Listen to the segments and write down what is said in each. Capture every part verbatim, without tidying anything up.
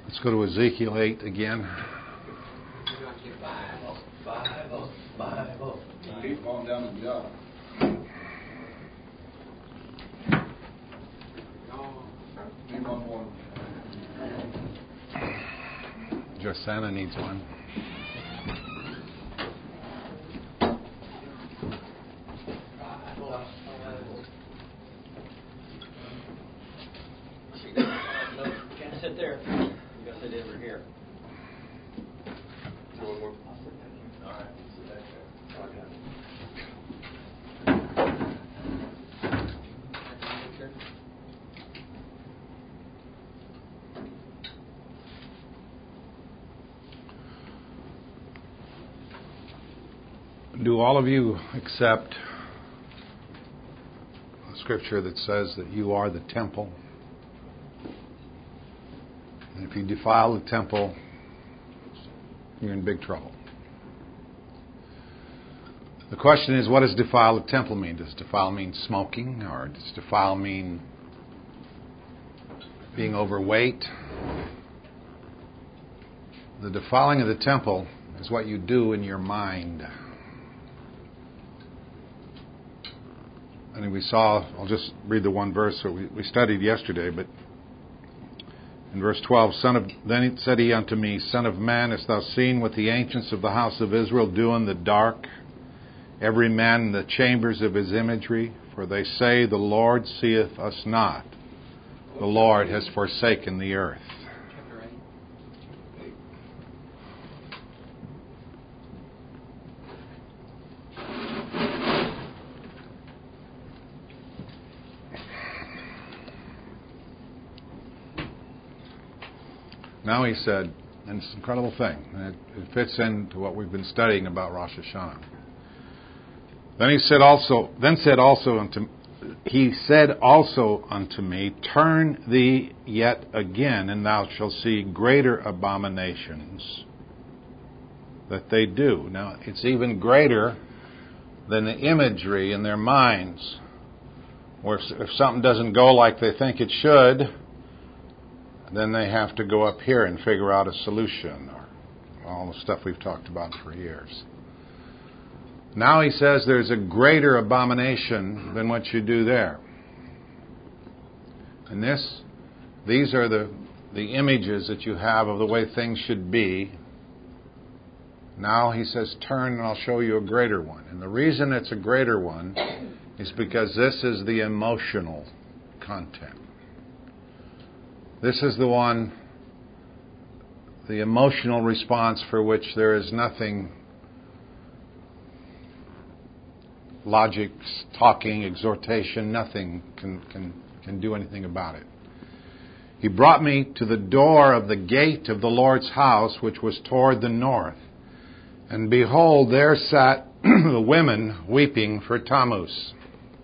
Let's go to Ezekiel eight again. Bible, Bible, Bible. Keep going down the job. Need one more. Josana needs one. You can't sit there. You got to sit over here. One more. All right. Sit back there. Okay. Do all of you accept the scripture that says that you are the temple? And if you defile the temple, you're in big trouble. The question is, what does defile the temple mean? Does defile mean smoking? Or does defile mean being overweight? The defiling of the temple is what you do in your mind. And we saw, I'll just read the one verse that we, we studied yesterday, but in verse twelve, Son of, then said he unto me, Son of man, hast thou seen what the ancients of the house of Israel do in the dark, every man in the chambers of his imagery? For they say, the Lord seeth us not. The Lord has forsaken the earth. Now he said, and it's an incredible thing, and it, it fits into what we've been studying about Rosh Hashanah. Then he said also, then said also unto, he said also unto me, turn thee yet again, and thou shalt see greater abominations that they do. Now it's even greater than the imagery in their minds, where if, if something doesn't go like they think it should, then they have to go up here and figure out a solution, or all the stuff we've talked about for years. Now he says there's a greater abomination than what you do there. And this, these are the, the images that you have of the way things should be. Now he says, turn and I'll show you a greater one. And the reason it's a greater one is because this is the emotional content. This is the one, the emotional response for which there is nothing, logic, talking, exhortation, nothing can, can, can do anything about it. He brought me to the door of the gate of the Lord's house, which was toward the north. And behold, there sat the women weeping for Tammuz.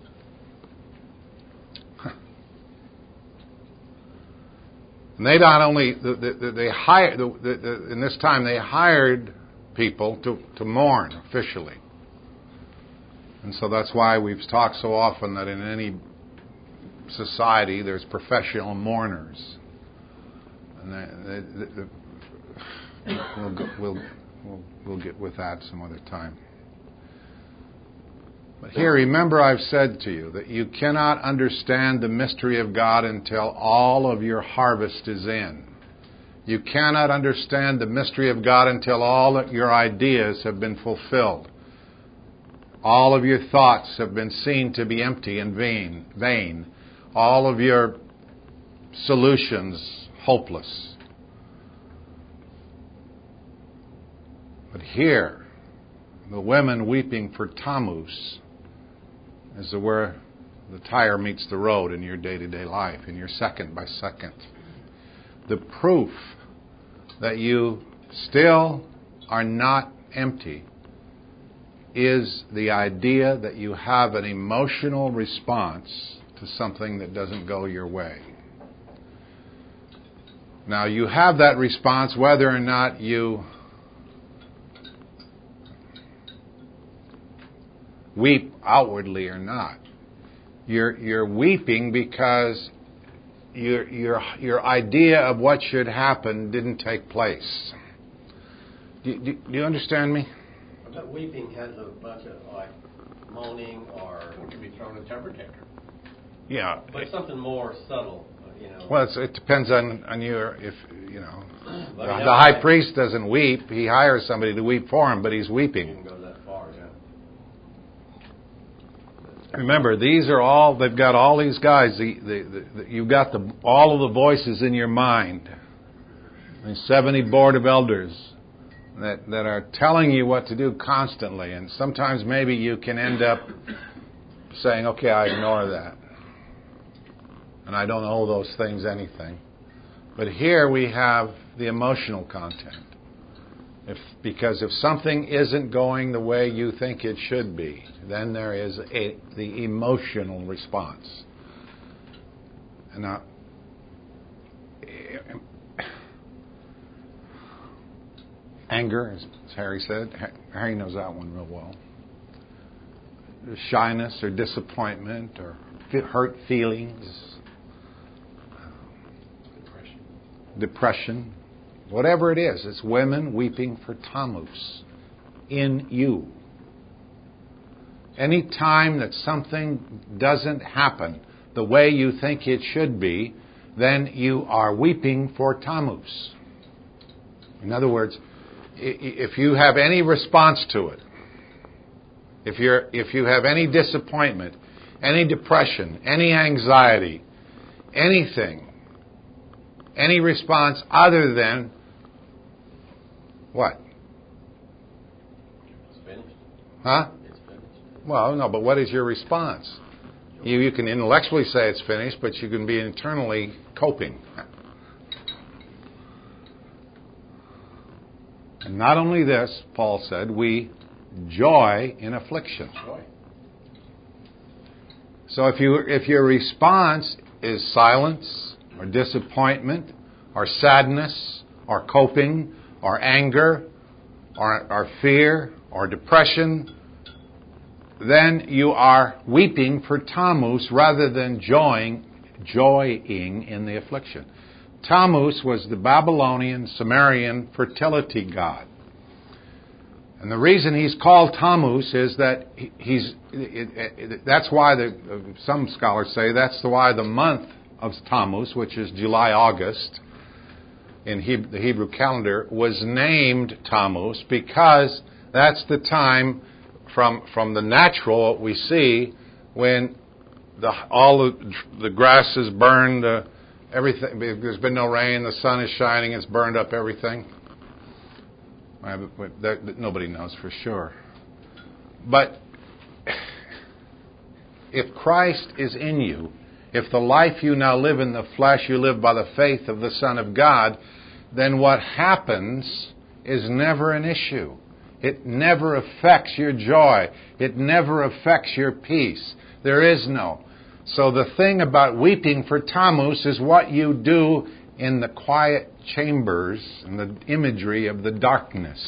And they not only, they hired, in this time they hired people to, to mourn officially. And so that's why we've talked so often that in any society there's professional mourners. And they, they, they, we'll, go, we'll, we'll, we'll get with that some other time. But here, remember I've said to you that you cannot understand the mystery of God until all of your harvest is in. You cannot understand the mystery of God until all of your ideas have been fulfilled. All of your thoughts have been seen to be empty and vain. vain. All of your solutions hopeless. But here, the women weeping for Tammuz is where the tire meets the road in your day-to-day life, in your second by second. The proof that you still are not empty is the idea that you have an emotional response to something that doesn't go your way. Now, you have that response whether or not you weep outwardly or not. You're, you're weeping because your your your idea of what should happen didn't take place. Do, do, do you understand me? But weeping has a bunch of like moaning or It can be thrown a temper tantrum. Yeah. but something more subtle, you know. Well, it's, it depends on, on your, if, you know, the, But the high I- priest doesn't weep. He hires somebody to weep for him, but he's You weeping. can go that far, yeah. Remember, these are all, they've got all these guys. The, the, the, you've got the, all of the voices in your mind. There's seventy board of elders that, that are telling you what to do constantly. And sometimes maybe you can end up saying, okay, I ignore that. And I don't owe those things anything. But here we have the emotional content. If, because if something isn't going the way you think it should be, then there is a, the emotional response. And now, anger, as Harry said, Harry knows that one real well. Shyness or disappointment or hurt feelings. Depression. Depression. Whatever it is, it's women weeping for Tammuz in you. Any time that something doesn't happen the way you think it should be, then you are weeping for Tammuz. In other words, if you have any response to it, if you're if you have any disappointment, any depression, any anxiety, anything, any response other than what? It's finished. Huh? It's finished. Well, no, but what is your response? You, you can intellectually say it's finished, but you can be internally coping. And not only this, Paul said, we joy in affliction. Joy. So if you if your response is silence or disappointment or sadness or coping or anger or, or fear or depression, then you are weeping for Tammuz rather than joying, joying in the affliction. Tammuz was the Babylonian Sumerian fertility god. And the reason he's called Tammuz is that he's, it, it, that's why the, some scholars say that's the why the month of Tammuz, which is July, August, in Hebrew, the Hebrew calendar, was named Tammuz because that's the time from from the natural what we see when the all the, the grass is burned, uh, everything. There's been no rain, the sun is shining, it's burned up everything. Nobody knows for sure. But if Christ is in you, if the life you now live in the flesh, you live by the faith of the Son of God, then what happens is never an issue. It never affects your joy. It never affects your peace. There is no. So the thing about weeping for Tammuz is what you do in the quiet chambers and the imagery of the darkness.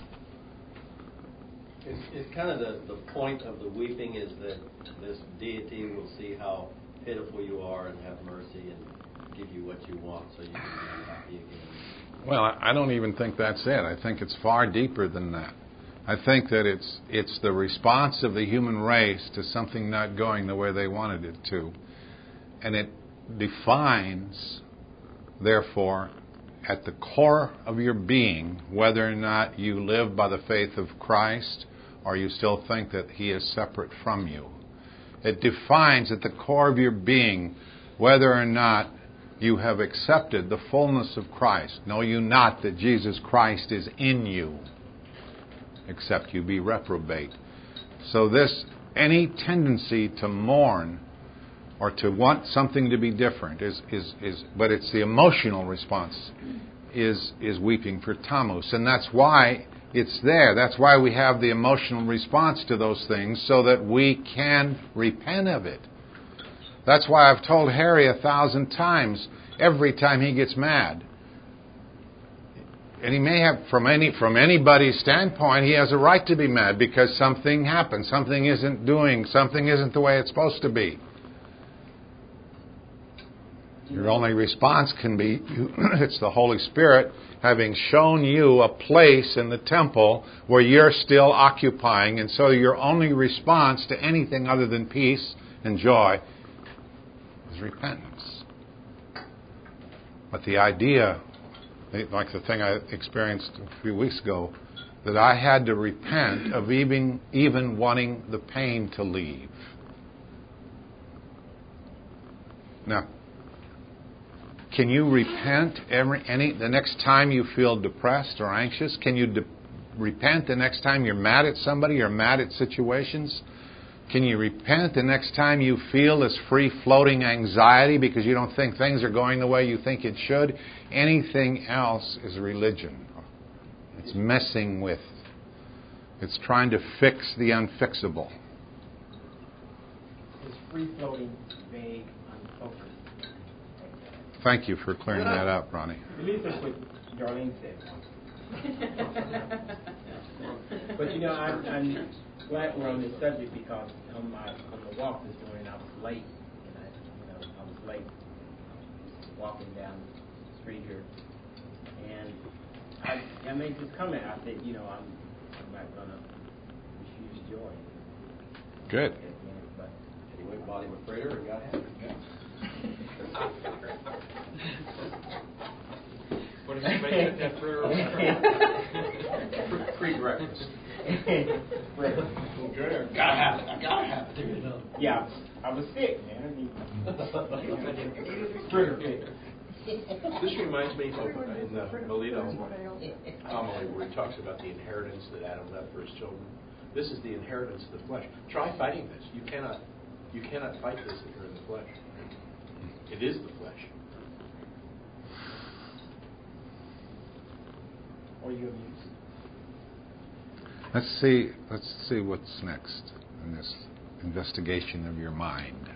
It's, it's kind of the, the point of the weeping is that this deity will see how pitiful you are and have mercy and give you what you want so you can be happy again. Well, I don't even think that's it. I think it's far deeper than that. I think that it's it's the response of the human race to something not going the way they wanted it to. And it defines, therefore, at the core of your being, whether or not you live by the faith of Christ or you still think that He is separate from you. It defines at the core of your being whether or not you have accepted the fullness of Christ. Know you not that Jesus Christ is in you, except you be reprobate. So this, any tendency to mourn or to want something to be different is, is, is but it's the emotional response is, is weeping for Tammuz. And that's why it's there. That's why we have the emotional response to those things, so that we can repent of it. That's why I've told Harry a thousand times, every time he gets mad. And he may have, from any from anybody's standpoint, he has a right to be mad because something happened. Something isn't doing, something isn't the way it's supposed to be. Your only response can be, it's the Holy Spirit having shown you a place in the temple where you're still occupying, and so your only response to anything other than peace and joy is repentance. But the idea, like the thing I experienced a few weeks ago, that I had to repent of even, even wanting the pain to leave. Now, can you repent every any the next time you feel depressed or anxious? Can you de- repent the next time you're mad at somebody or mad at situations? Can you repent the next time you feel this free-floating anxiety because you don't think things are going the way you think it should? Anything else is religion. It's messing with. It's trying to fix the unfixable. It's free-floating, vague, unfocused. Thank you for clearing that up, Ronnie. At least that's what Darlene said. But you know, I'm, I'm glad we're on this subject because on my on the walk this morning I was late, and I, you know, I was late walking down the street here, and I, I made this comment. I said, you know, I'm, I'm not gonna refuse joy. Good. But He went bought him a fritter and got happy. What if somebody got that fritter? Free breakfast. Good. Gotta have it. I gotta have it. Yeah, I was sick, man. I mean, fritter sick. This reminds me of in the Melito homily where he talks about the inheritance that Adam left for his children. This is the inheritance of the flesh. Try fighting this. You cannot, you cannot fight this if you're in the flesh. It is the flesh. Or you abuse. Let's see. Let's see what's next in this investigation of your mind.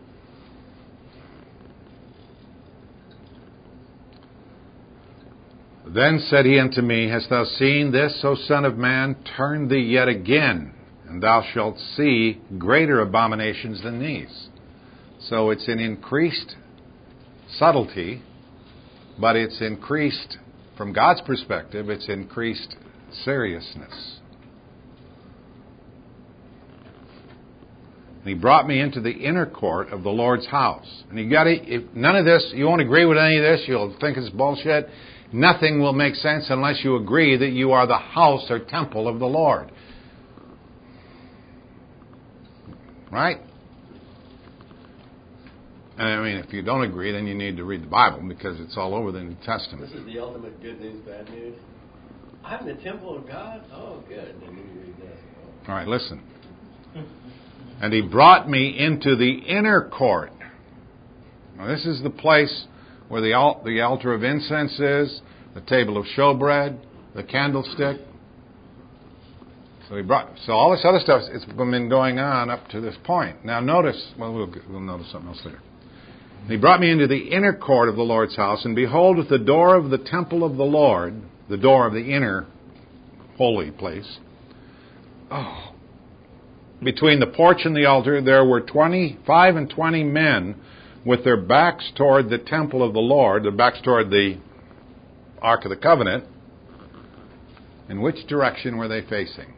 Then said he unto me, Hast thou seen this, O Son of Man? Turn thee yet again, and thou shalt see greater abominations than these. So it's an increased subtlety, but it's increased, from God's perspective, it's increased seriousness. And he brought me into the inner court of the Lord's house. And you got to, if none of this, you won't agree with any of this, you'll think it's bullshit. Nothing will make sense unless you agree that you are the house or temple of the Lord. Right? And I mean, if you don't agree, then you need to read the Bible because it's all over the New Testament. This is the ultimate good news, bad news. I'm the temple of God? Oh, good. And then you read this. All right, listen. And he brought me into the inner court. Now, this is the place where the, al- the altar of incense is, the table of showbread, the candlestick. So he brought. So all this other stuff, it's been going on up to this point. Now notice, well, we'll, we'll notice something else later. And he brought me into the inner court of the Lord's house, and behold, at the door of the temple of the Lord, the door of the inner holy place, oh, between the porch and the altar, there were twenty-five and twenty men with their backs toward the temple of the Lord, their backs toward the Ark of the Covenant. In which direction were they facing?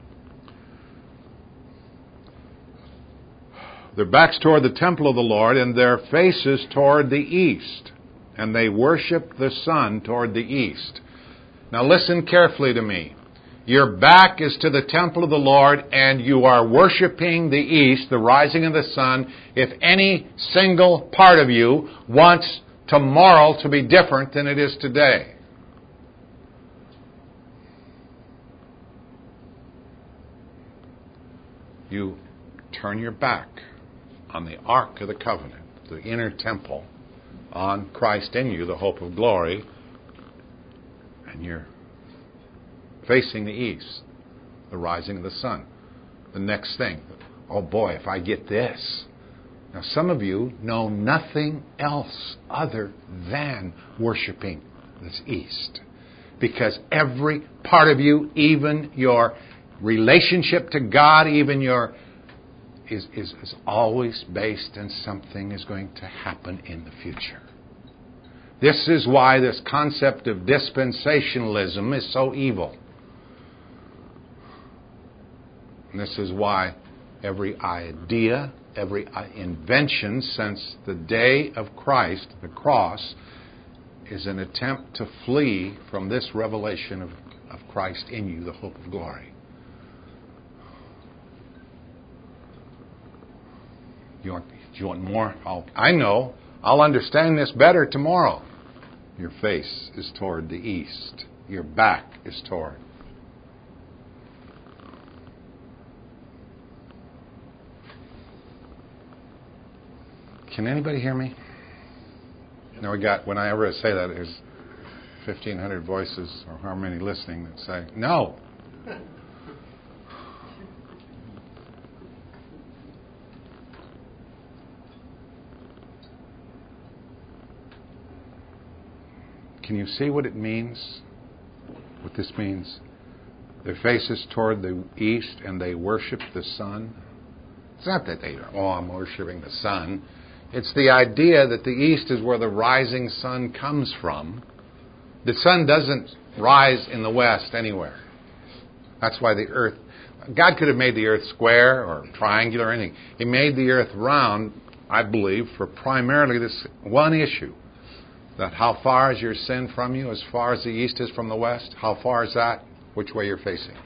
Their backs toward the temple of the Lord, and their faces toward the east. And they worshiped the sun toward the east. Now listen carefully to me. Your back is to the temple of the Lord, and you are worshiping the east, the rising of the sun. If any single part of you wants tomorrow to be different than it is today. You turn your back on the Ark of the Covenant, the inner temple, on Christ in you, the hope of glory, and you're facing the east, the rising of the sun. The next thing, oh boy, if I get this. Now some of you know nothing else other than worshiping this east. Because every part of you, even your relationship to God, even your is, is, is always based on something is going to happen in the future. This is why this concept of dispensationalism is so evil. And this is why every idea, every invention since the day of Christ, the cross, is an attempt to flee from this revelation of, of Christ in you, the hope of glory. You want, you want more? I'll, I know. I'll understand this better tomorrow. Your face is toward the east. Your back is toward. Can anybody hear me? Now we got, when I ever say that, there's fifteen hundred voices, or how many listening, that say, no. Can you see what it means? What this means? Their faces toward the east, and they worship the sun. It's not that they, oh, I'm worshiping the sun. It's the idea that the east is where the rising sun comes from. The sun doesn't rise in the west anywhere. That's why the earth, God could have made the earth square or triangular or anything. He made the earth round, I believe, for primarily this one issue. That how far is your sin from you as far as the east is from the west? How far is that? Which way you're facing?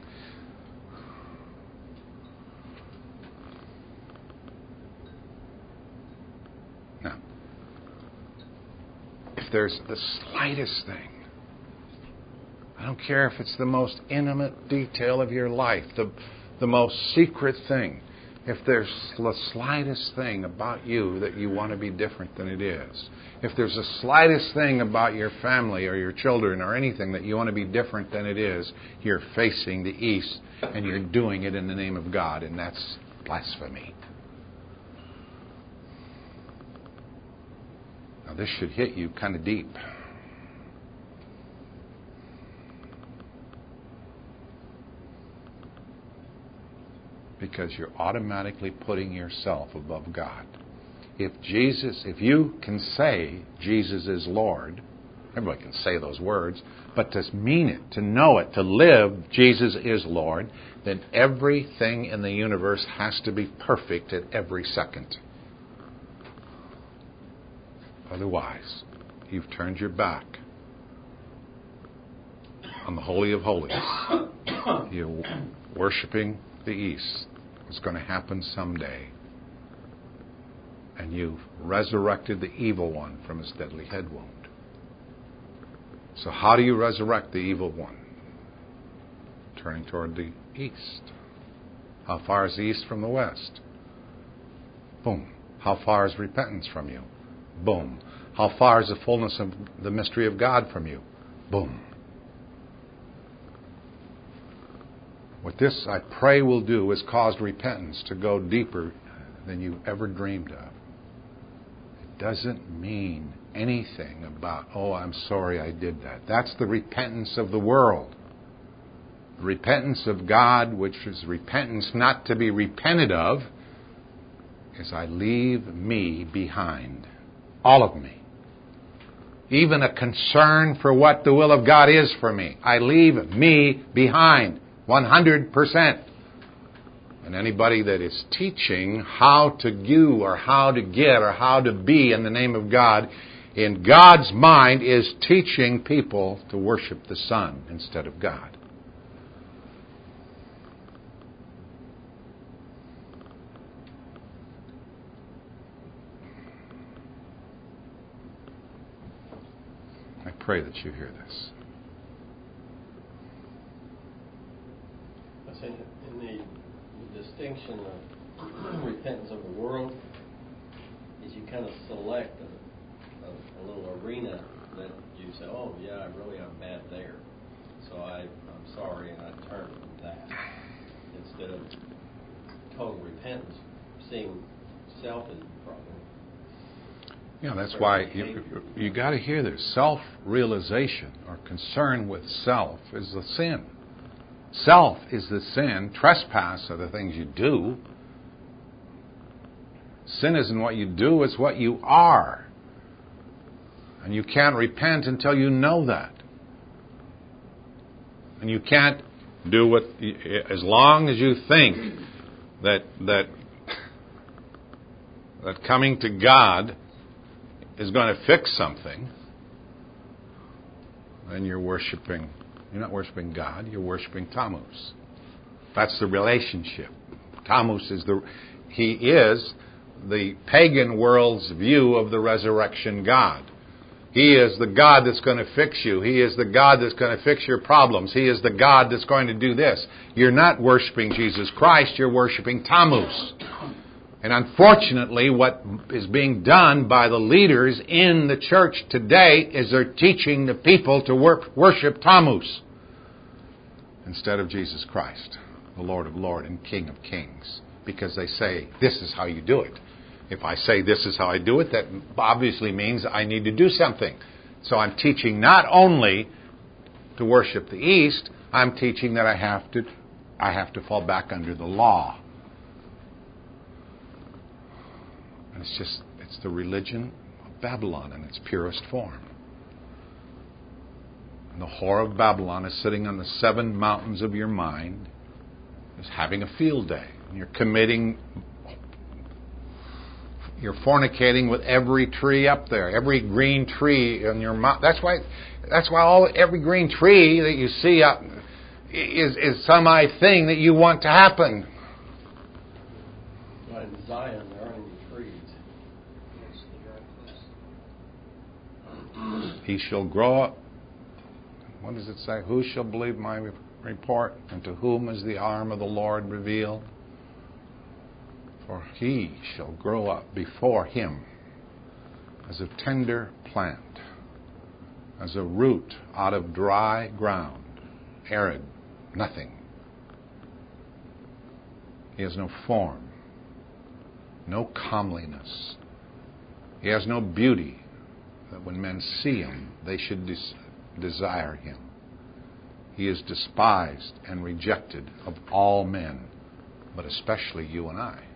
Now, if there's the slightest thing, I don't care if it's the most intimate detail of your life, the, the most secret thing, if there's the slightest thing about you that you want to be different than it is, if there's the slightest thing about your family or your children or anything that you want to be different than it is, you're facing the east and you're doing it in the name of God, and that's blasphemy. Now this should hit you kind of deep. Because you're automatically putting yourself above God. If Jesus, if you can say Jesus is Lord, everybody can say those words, but to mean it, to know it, to live Jesus is Lord, then everything in the universe has to be perfect at every second. Otherwise, you've turned your back on the Holy of Holies. You're worshiping the east. It's going to happen someday. And you've resurrected the evil one from his deadly head wound. So how do you resurrect the evil one? Turning toward the east. How far is the east from the west? Boom. How far is repentance from you? Boom. How far is the fullness of the mystery of God from you? Boom. What this, I pray, will do is cause repentance to go deeper than you ever dreamed of. It doesn't mean anything about, oh, I'm sorry I did that. That's the repentance of the world. The repentance of God, which is repentance not to be repented of, is I leave me behind. All of me. Even a concern for what the will of God is for me. I leave me behind. one hundred percent. And anybody that is teaching how to do or how to get or how to be in the name of God, in God's mind, is teaching people to worship the Son instead of God. I pray that you hear this. I say in the, the distinction of repentance of the world is you kind of select a, a, a little arena that you say, oh yeah, I really am bad there, so I, I'm sorry, and I turn from that instead of total repentance, seeing self as the problem. Yeah, that's why you, you got to hear this. Self-realization or concern with self is the sin. Self is the sin. Trespass are the things you do. Sin isn't what you do, it's what you are. And you can't repent until you know that. And you can't do what, as long as you think that that that coming to God is going to fix something, then you're worshiping, you're not worshiping God, you're worshiping Tammuz. That's the relationship. Tammuz is the, he is the pagan world's view of the resurrection God. He is the God that's going to fix you. He is the God that's going to fix your problems. He is the God that's going to do this. You're not worshiping Jesus Christ, you're worshiping Tammuz. And unfortunately, what is being done by the leaders in the church today is they're teaching the people to wor- worship Tammuz instead of Jesus Christ, the Lord of Lords and King of Kings, because they say, this is how you do it. If I say this is how I do it, that obviously means I need to do something. So I'm teaching not only to worship the East, I'm teaching that I have to, I have to fall back under the law. And it's just, it's the religion of Babylon in its purest form. And the whore of Babylon is sitting on the seven mountains of your mind, is having a field day. And you're committing, you're fornicating with every tree up there, every green tree in your mouth. That's why, that's why all every green tree that you see up is is some thing that you want to happen. Well, in Zion, there aren't any trees. He shall grow up. What does it say? Who shall believe my report? And to whom is the arm of the Lord revealed? For he shall grow up before him as a tender plant, as a root out of dry ground, arid, nothing. He has no form, no comeliness. He has no beauty that when men see him, they should des- desire him. He is despised and rejected of all men, but especially you and I.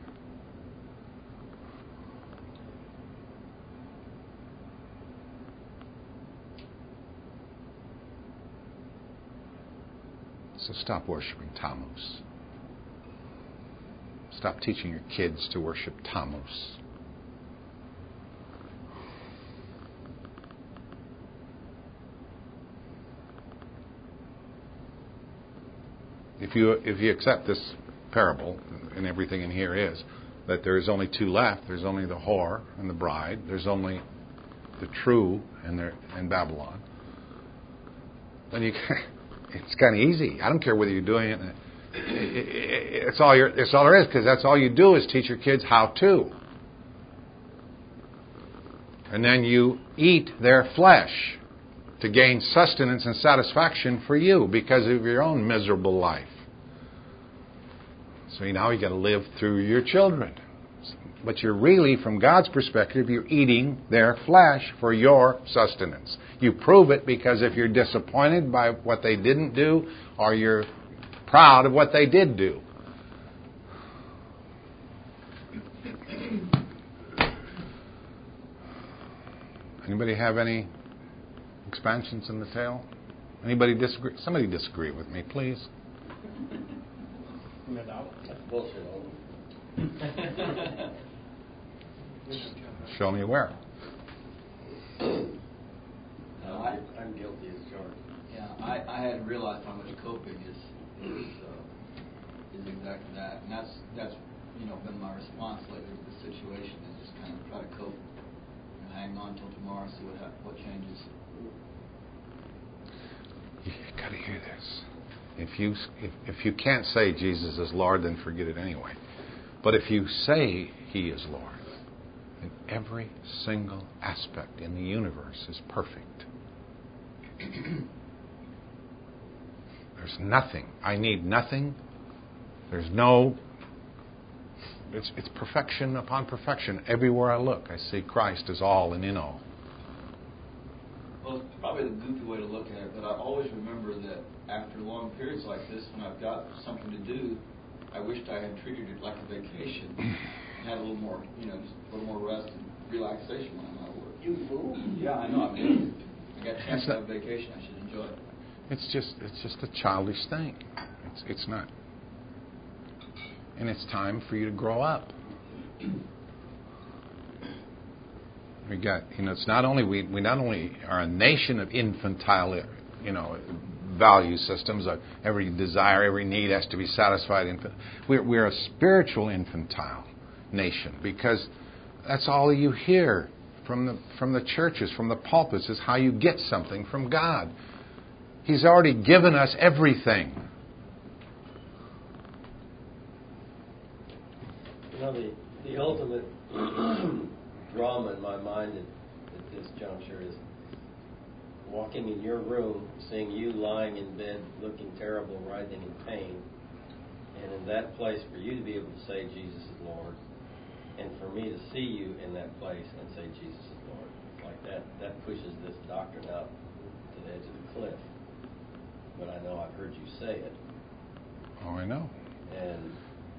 So stop worshiping Tammuz. Stop teaching your kids to worship Tammuz. If you if you accept this parable, and everything in here is, that there is only two left, there's only the whore and the bride, there's only the true and the and Babylon, then you it's kind of easy. I don't care whether you're doing it. It's all your, it's all there is, because that's all you do is teach your kids how to. And then you eat their flesh to gain sustenance and satisfaction for you because of your own miserable life. So now you got to live through your children. But you're really, from God's perspective, you're eating their flesh for your sustenance. You prove it because if you're disappointed by what they didn't do, or you're proud of what they did do. Anybody have any expansions in the tale? Anybody disagree? Somebody disagree with me, please. That's bullshit. Show me where. No, I, I'm guilty as charged. Yeah, I, I hadn't realized how much coping is is, uh, is exactly that, and that's that's you know been my response lately to the situation is just kind of try to cope and hang on till tomorrow, see what ha- what changes. You got to hear this. If you if, if you can't say Jesus is Lord, then forget it anyway. But if you say He is Lord, then every single aspect in the universe is perfect. There's nothing. I need nothing. There's no... It's, it's perfection upon perfection. Everywhere I look, I see Christ as all and in all. Well, it's probably the goofy way to look at it, but I always remember that after long periods like this, when I've got something to do, I wished I had treated it like a vacation had a little more, you know, just a little more rest and relaxation when I'm out of work. You fool. Yeah, I know. I mean, I got a chance That's to not- have vacation. I should enjoy it. It's just it's just a childish thing. It's it's not. And it's time for you to grow up. We got you know it's not only we we not only are a nation of infantile you know value systems. Uh, every desire, every need has to be satisfied. Infant. We're we're a spiritual infantile nation because that's all you hear from the from the churches, from the pulpits, is how you get something from God. He's already given us everything. You know, the, the ultimate drama in my mind at, at this juncture is walking in your room, seeing you lying in bed looking terrible, writhing in pain, and in that place for you to be able to say Jesus is Lord, and for me to see you in that place and say Jesus is Lord. Like that, that pushes this doctrine out to the edge of the cliff. But I know I've heard you say it. Oh, I know. And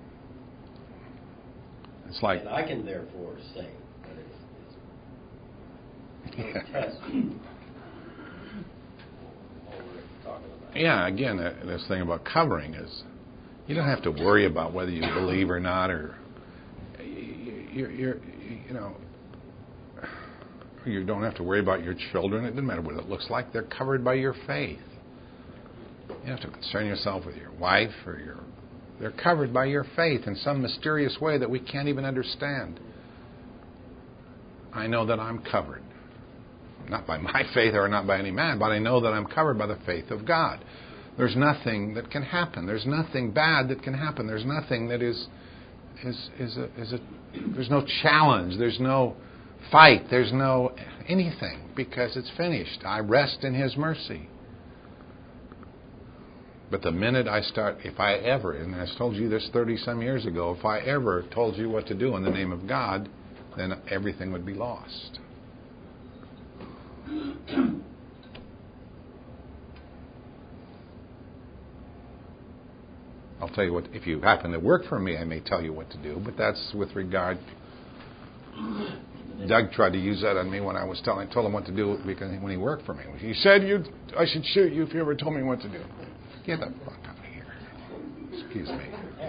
It's like and I can therefore say that it's, it's yeah. a test. All we're talking about. Yeah, again, uh, this thing about covering is you don't have to worry about whether you believe or not, or you're, you're you know, you don't have to worry about your children. It doesn't matter what it looks like; they're covered by your faith. You don't have to concern yourself with your wife or your. They're covered by your faith in some mysterious way that we can't even understand. I know that I'm covered. Not by my faith or not by any man, but I know that I'm covered by the faith of God. There's nothing that can happen. There's nothing bad that can happen. There's nothing that is is is a, is a there's no challenge. There's no fight. There's no anything because it's finished. I rest in His mercy. But the minute I start, if I ever, and I told you this thirty-some years ago, if I ever told you what to do in the name of God, then everything would be lost. I'll tell you what, if you happen to work for me, I may tell you what to do, but that's with regard. Doug tried to use that on me when I was telling, told him what to do because when he worked for me. He said, "You, I should shoot you if you ever told me what to do." Get the fuck out of here. Excuse me.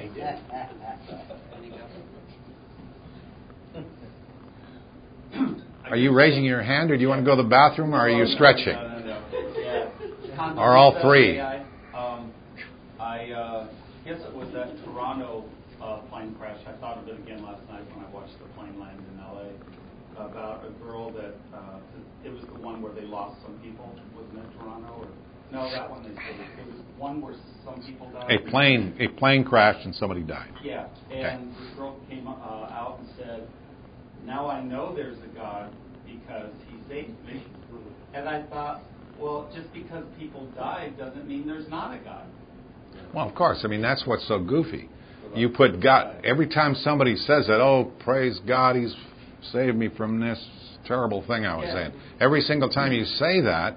Are you raising your hand, or do you want to go to the bathroom, or are you stretching? No, no, no. Yeah. Or all three? I, um, I uh, guess it was that Toronto uh, plane crash. I thought of it again last night when I watched the plane land in L A about a girl that, uh, it was the one where they lost some people, wasn't it Toronto? Or, no, that one they said it was one where some people died. A plane, a plane crashed and somebody died. Yeah, and okay. The girl came uh, out and said, "Now I know there's a God because He saved me." And I thought, well, just because people died doesn't mean there's not a God. Well, of course. I mean, that's what's so goofy. You put God, every time somebody says that, "Oh, praise God, He's saved me from this terrible thing I was yeah. in." Every single time you say that,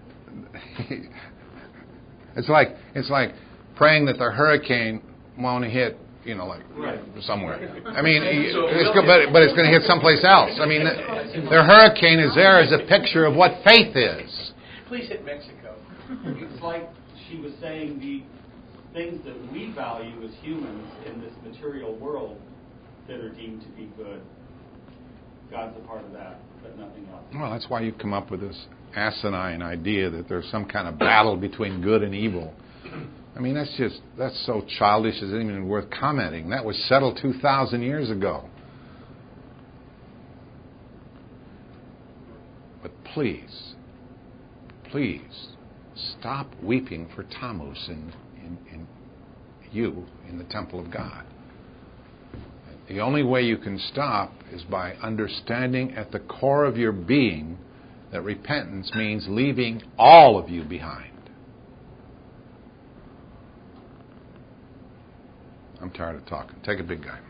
it's like it's like praying that the hurricane won't hit, you know, like right. somewhere. I mean, it's, but, but it's going to hit someplace else. I mean, the, the hurricane is there as a picture of what faith is. Please hit Mexico. It's like she was saying, the things that we value as humans in this material world that are deemed to be good, God's a part of that, but nothing else. Well, that's why you come up with this asinine idea that there's some kind of battle between good and evil. I mean, that's just, that's so childish it isn't even worth commenting. That was settled two thousand years ago. But please, please, stop weeping for Tammuz in, in, in you in the temple of God. The only way you can stop is by understanding at the core of your being that repentance means leaving all of you behind. I'm tired of talking. Take a big guy.